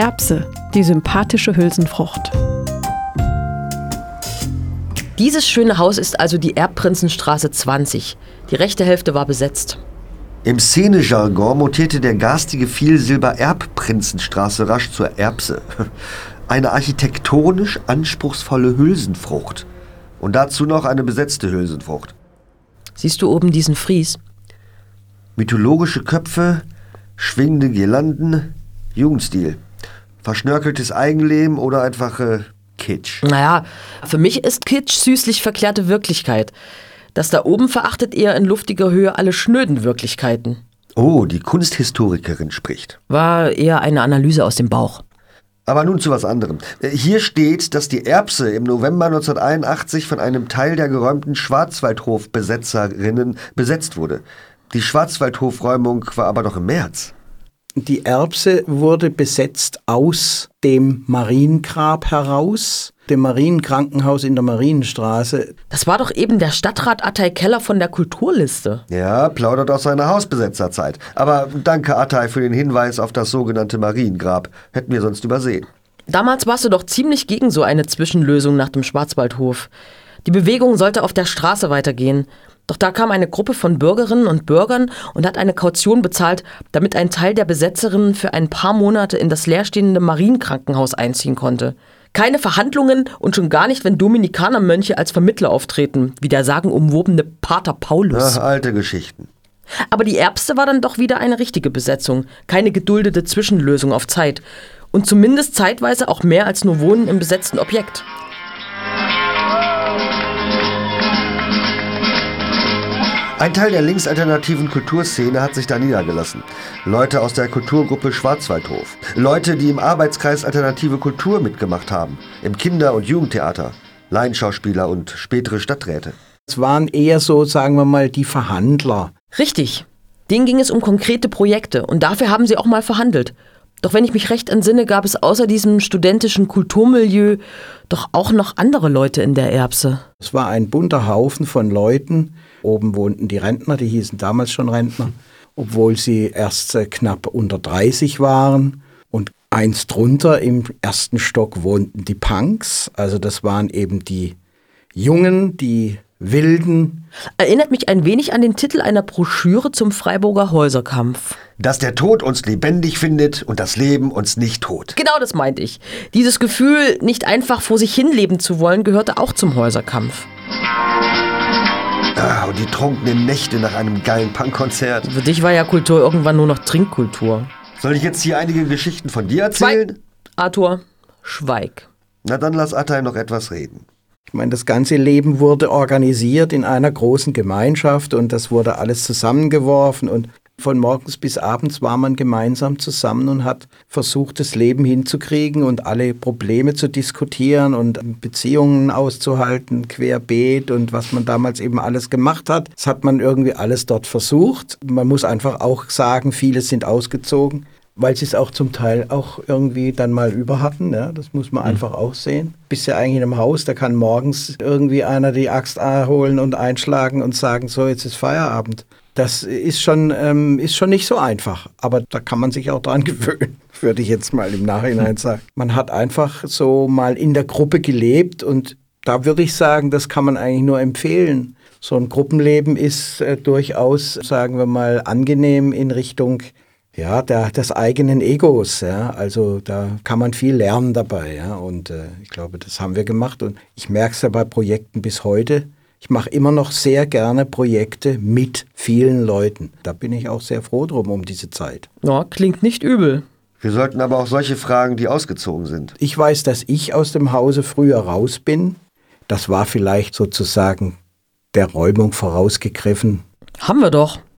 Erbse, die sympathische Hülsenfrucht. Dieses schöne Haus ist also die Erbprinzenstraße 20. Die rechte Hälfte war besetzt. Im Szenejargon mutierte der garstige Vielsilber Erbprinzenstraße rasch zur Erbse. Eine architektonisch anspruchsvolle Hülsenfrucht. Und dazu noch eine besetzte Hülsenfrucht. Siehst du oben diesen Fries? Mythologische Köpfe, schwingende Girlanden, Jugendstil. Verschnörkeltes Eigenleben oder einfach Kitsch? Naja, für mich ist Kitsch süßlich verklärte Wirklichkeit. Das da oben verachtet eher in luftiger Höhe alle schnöden Wirklichkeiten. Oh, die Kunsthistorikerin spricht. War eher eine Analyse aus dem Bauch. Aber nun zu was anderem. Hier steht, dass die Erbse im November 1981 von einem Teil der geräumten Schwarzwaldhof-Besetzerinnen besetzt wurde. Die Schwarzwaldhof-Räumung war aber doch im März. Die Erbse wurde besetzt aus dem Mariengrab heraus, dem Marienkrankenhaus in der Marienstraße. Das war doch eben der Stadtrat Attay Keller von der Kulturliste. Ja, plaudert aus seiner Hausbesetzerzeit. Aber danke, Attay, für den Hinweis auf das sogenannte Mariengrab. Hätten wir sonst übersehen. Damals warst du doch ziemlich gegen so eine Zwischenlösung nach dem Schwarzwaldhof. Die Bewegung sollte auf der Straße weitergehen. Doch da kam eine Gruppe von Bürgerinnen und Bürgern und hat eine Kaution bezahlt, damit ein Teil der Besetzerinnen für ein paar Monate in das leerstehende Marienkrankenhaus einziehen konnte. Keine Verhandlungen und schon gar nicht, wenn Dominikanermönche als Vermittler auftreten, wie der sagenumwobene Pater Paulus. Ach, alte Geschichten. Aber die Erbse war dann doch wieder eine richtige Besetzung, keine geduldete Zwischenlösung auf Zeit. Und zumindest zeitweise auch mehr als nur Wohnen im besetzten Objekt. Ein Teil der linksalternativen Kulturszene hat sich da niedergelassen. Leute aus der Kulturgruppe Schwarzwaldhof. Leute, die im Arbeitskreis Alternative Kultur mitgemacht haben. Im Kinder- und Jugendtheater. Laienschauspieler und spätere Stadträte. Es waren eher so, sagen wir mal, die Verhandler. Richtig. Denen ging es um konkrete Projekte und dafür haben sie auch mal verhandelt. Doch wenn ich mich recht entsinne, gab es außer diesem studentischen Kulturmilieu doch auch noch andere Leute in der Erbse. Es war ein bunter Haufen von Leuten. Oben wohnten die Rentner, die hießen damals schon Rentner, obwohl sie erst knapp unter 30 waren. Und eins drunter im ersten Stock wohnten die Punks. Also das waren eben die Jungen, die Wilden. Erinnert mich ein wenig an den Titel einer Broschüre zum Freiburger Häuserkampf. Dass der Tod uns lebendig findet und das Leben uns nicht tot. Genau das meinte ich. Dieses Gefühl, nicht einfach vor sich hin leben zu wollen, gehörte auch zum Häuserkampf. Ah, und die trunkenen Nächte nach einem geilen Punkkonzert. Für dich war ja Kultur irgendwann nur noch Trinkkultur. Soll ich jetzt hier einige Geschichten von dir erzählen? Schweig, Arthur, schweig. Na dann lass Attay noch etwas reden. Ich meine, das ganze Leben wurde organisiert in einer großen Gemeinschaft und das wurde alles zusammengeworfen und von morgens bis abends war man gemeinsam zusammen und hat versucht, das Leben hinzukriegen und alle Probleme zu diskutieren und Beziehungen auszuhalten, querbeet und was man damals eben alles gemacht hat. Das hat man irgendwie alles dort versucht. Man muss einfach auch sagen, viele sind ausgezogen, weil sie es auch zum Teil auch irgendwie dann mal über hatten. Ja, das muss man einfach auch sehen. Bist ja eigentlich in einem Haus, da kann morgens irgendwie einer die Axt holen und einschlagen und sagen, so, jetzt ist Feierabend. Das ist schon nicht so einfach, aber da kann man sich auch dran gewöhnen, würde ich jetzt mal im Nachhinein sagen. Man hat einfach so mal in der Gruppe gelebt und da würde ich sagen, das kann man eigentlich nur empfehlen. So ein Gruppenleben ist durchaus, sagen wir mal, angenehm in Richtung des eigenen Egos. Ja? Also da kann man viel lernen dabei. Ja? Und ich glaube, das haben wir gemacht und ich merke es ja bei Projekten bis heute. Ich mache immer noch sehr gerne Projekte mit vielen Leuten. Da bin ich auch sehr froh drum um diese Zeit. Ja, klingt nicht übel. Wir sollten aber auch solche fragen, die ausgezogen sind. Ich weiß, dass ich aus dem Hause früher raus bin. Das war vielleicht sozusagen der Räumung vorausgegriffen. Haben wir doch.